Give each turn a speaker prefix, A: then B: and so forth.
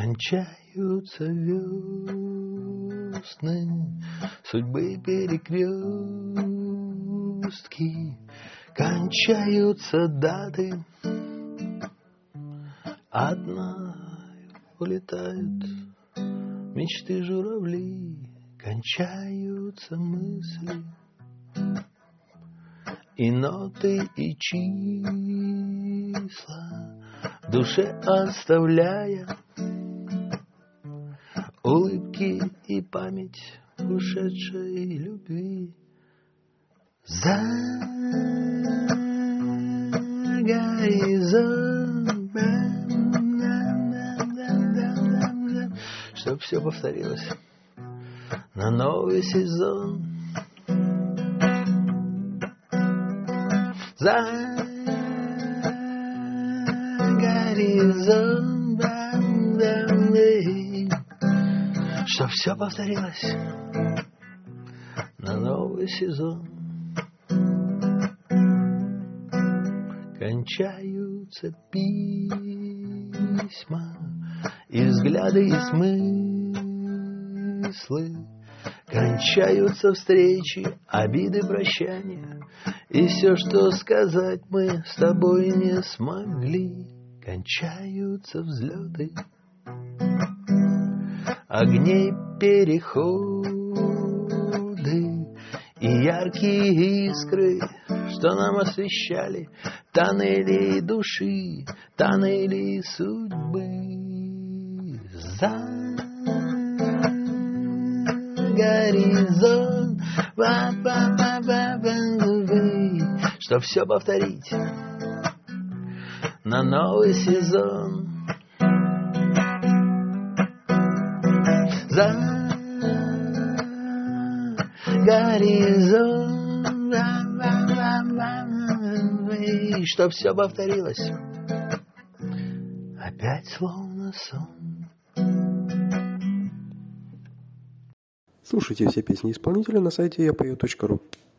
A: Кончаются весны, судьбы перекрестки, кончаются даты, одна улетают мечты журавли, кончаются мысли, и ноты, и числа, в душе оставляя улыбки и память ушедшей любви. За горизонтом, чтоб все повторилось на новый сезон. За горизонтом, чтоб все повторилось на новый сезон. Кончаются письма, и взгляды, и смыслы, кончаются встречи, обиды, прощания, и все, что сказать мы с тобой не смогли. Кончаются взлеты огней, переходы и яркие искры, что нам освещали тоннели души, тоннели судьбы. За горизонт, чтоб все повторить на новый сезон. За горизонт, чтоб все повторилось опять словно сон.
B: Слушайте все песни исполнителя на сайте yapою.ru.